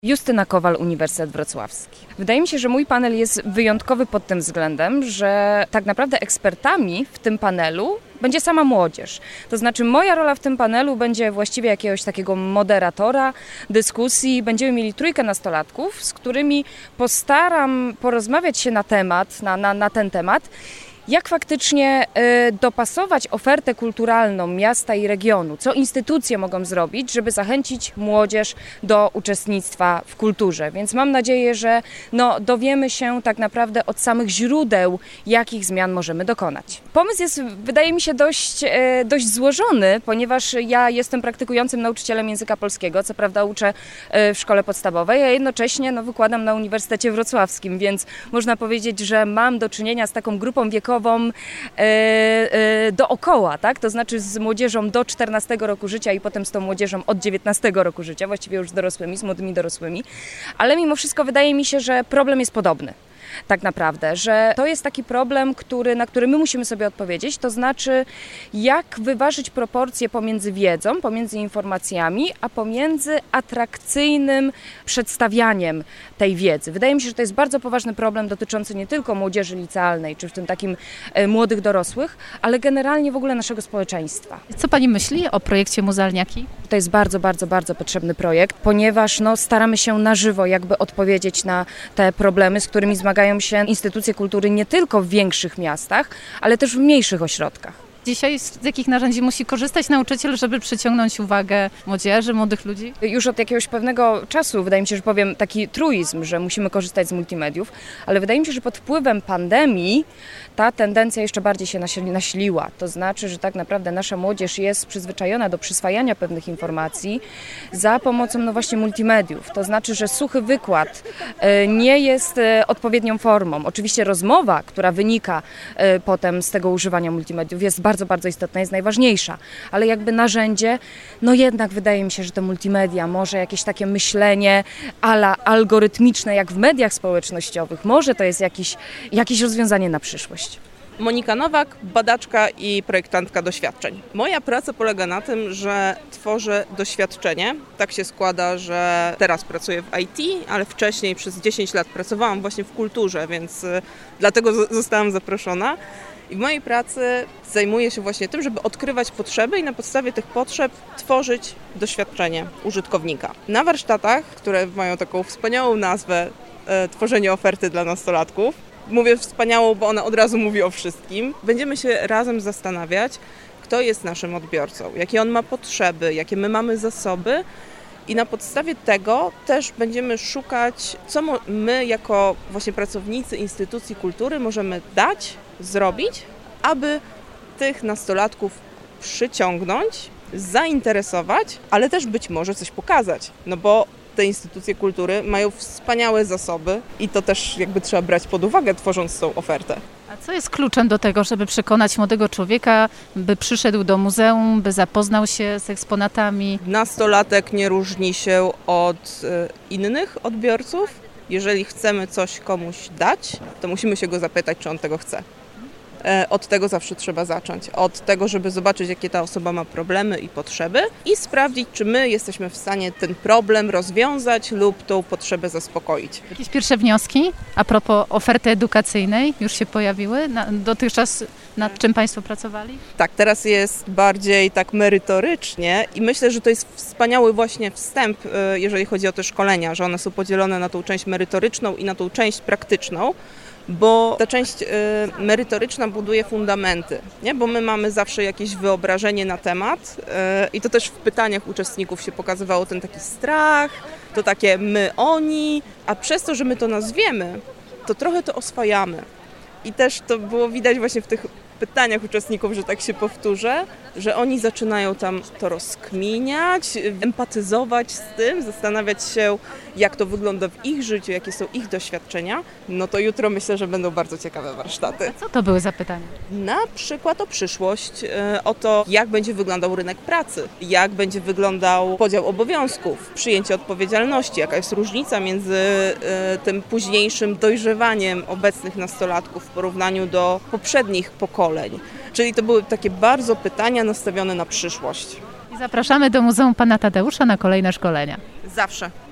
Justyna Kowal, Uniwersytet Wrocławski. Wydaje mi się, że mój panel jest wyjątkowy pod tym względem, że tak naprawdę ekspertami w tym panelu będzie sama młodzież. To znaczy moja rola w tym panelu będzie właściwie jakiegoś takiego moderatora dyskusji. Będziemy mieli trójkę nastolatków, z którymi postaram porozmawiać się na temat, na ten temat. Jak faktycznie dopasować ofertę kulturalną miasta i regionu? Co instytucje mogą zrobić, żeby zachęcić młodzież do uczestnictwa w kulturze? Więc mam nadzieję, że dowiemy się tak naprawdę od samych źródeł, jakich zmian możemy dokonać. Pomysł jest, wydaje mi się, dość złożony, ponieważ ja jestem praktykującym nauczycielem języka polskiego, co prawda uczę w szkole podstawowej, a jednocześnie wykładam na Uniwersytecie Wrocławskim, więc można powiedzieć, że mam do czynienia z taką grupą wiekową dookoła, tak? To znaczy z młodzieżą do 14 roku życia i potem z tą młodzieżą od 19 roku życia, właściwie już z dorosłymi, z młodymi dorosłymi, ale mimo wszystko wydaje mi się, że problem jest podobny. Tak naprawdę, że to jest taki problem, na który my musimy sobie odpowiedzieć, to znaczy jak wyważyć proporcje pomiędzy wiedzą, pomiędzy informacjami, a pomiędzy atrakcyjnym przedstawianiem tej wiedzy. Wydaje mi się, że to jest bardzo poważny problem dotyczący nie tylko młodzieży licealnej, czy w tym takim młodych dorosłych, ale generalnie w ogóle naszego społeczeństwa. Co Pani myśli o projekcie Muzealniaki? To jest bardzo, bardzo, bardzo potrzebny projekt, ponieważ staramy się na żywo jakby odpowiedzieć na te problemy, z którymi zmagają się instytucje kultury nie tylko w większych miastach, ale też w mniejszych ośrodkach. Dzisiaj z jakich narzędzi musi korzystać nauczyciel, żeby przyciągnąć uwagę młodzieży, młodych ludzi? Już od jakiegoś pewnego czasu, wydaje mi się, że powiem taki truizm, że musimy korzystać z multimediów, ale wydaje mi się, że pod wpływem pandemii ta tendencja jeszcze bardziej się nasiliła. To znaczy, że tak naprawdę nasza młodzież jest przyzwyczajona do przyswajania pewnych informacji za pomocą właśnie multimediów. To znaczy, że suchy wykład nie jest odpowiednią formą. Oczywiście rozmowa, która wynika potem z tego używania multimediów jest bardzo, bardzo istotna, jest najważniejsza, ale jakby narzędzie, jednak wydaje mi się, że te multimedia, może jakieś takie myślenie algorytmiczne, jak w mediach społecznościowych, może to jest jakieś rozwiązanie na przyszłość. Monika Nowak, badaczka i projektantka doświadczeń. Moja praca polega na tym, że tworzę doświadczenie. Tak się składa, że teraz pracuję w IT, ale wcześniej przez 10 lat pracowałam właśnie w kulturze, więc dlatego zostałam zaproszona. I w mojej pracy zajmuję się właśnie tym, żeby odkrywać potrzeby i na podstawie tych potrzeb tworzyć doświadczenie użytkownika. Na warsztatach, które mają taką wspaniałą nazwę tworzenie oferty dla nastolatków, mówię wspaniałą, bo ona od razu mówi o wszystkim, będziemy się razem zastanawiać, kto jest naszym odbiorcą, jakie on ma potrzeby, jakie my mamy zasoby i na podstawie tego też będziemy szukać, co my jako właśnie pracownicy instytucji kultury możemy dać, zrobić, aby tych nastolatków przyciągnąć, zainteresować, ale też być może coś pokazać, bo te instytucje kultury mają wspaniałe zasoby i to też jakby trzeba brać pod uwagę, tworząc tą ofertę. A co jest kluczem do tego, żeby przekonać młodego człowieka, by przyszedł do muzeum, by zapoznał się z eksponatami? Nastolatek nie różni się od innych odbiorców. Jeżeli chcemy coś komuś dać, to musimy się go zapytać, czy on tego chce. Od tego zawsze trzeba zacząć. Od tego, żeby zobaczyć, jakie ta osoba ma problemy i potrzeby i sprawdzić, czy my jesteśmy w stanie ten problem rozwiązać lub tą potrzebę zaspokoić. Jakieś pierwsze wnioski a propos oferty edukacyjnej już się pojawiły? Dotychczas nad czym Państwo pracowali? Tak, teraz jest bardziej tak merytorycznie i myślę, że to jest wspaniały właśnie wstęp, jeżeli chodzi o te szkolenia, że one są podzielone na tą część merytoryczną i na tą część praktyczną. Bo ta część merytoryczna buduje fundamenty, nie? Bo my mamy zawsze jakieś wyobrażenie na temat i to też w pytaniach uczestników się pokazywało ten taki strach, to takie my, oni, a przez to, że my to nazwiemy, to trochę to oswajamy. I też to było widać właśnie w tych pytaniach uczestników, że tak się powtórzę, że oni zaczynają tam to rozkminiać, empatyzować z tym, zastanawiać się, jak to wygląda w ich życiu, jakie są ich doświadczenia. To jutro myślę, że będą bardzo ciekawe warsztaty. A co to były za pytania? Na przykład o przyszłość, o to, jak będzie wyglądał rynek pracy, jak będzie wyglądał podział obowiązków, przyjęcie odpowiedzialności, jaka jest różnica między tym późniejszym dojrzewaniem obecnych nastolatków w porównaniu do poprzednich pokoleń. Czyli to były takie bardzo pytania nastawione na przyszłość. I zapraszamy do Muzeum Pana Tadeusza na kolejne szkolenia. Zawsze.